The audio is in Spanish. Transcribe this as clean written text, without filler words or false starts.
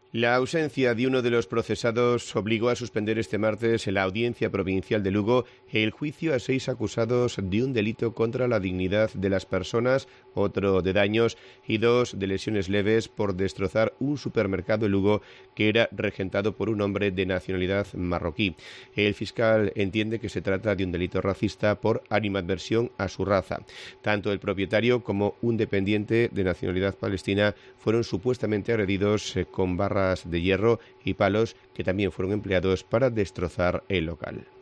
La ausencia de uno de los procesados obligó a suspender este martes en la Audiencia Provincial de Lugo el juicio a 6 acusados de un delito contra la dignidad de las personas, otro de daños y 2 de lesiones leves por destrozar un supermercado en Lugo que era regentado por un hombre de nacionalidad marroquí. El fiscal entiende que se trata de un delito racista por animadversión a su raza. Tanto el propietario como un dependiente de nacionalidad palestina fueron supuestamente agredidos con barras de hierro y palos que también fueron empleados para destrozar el local.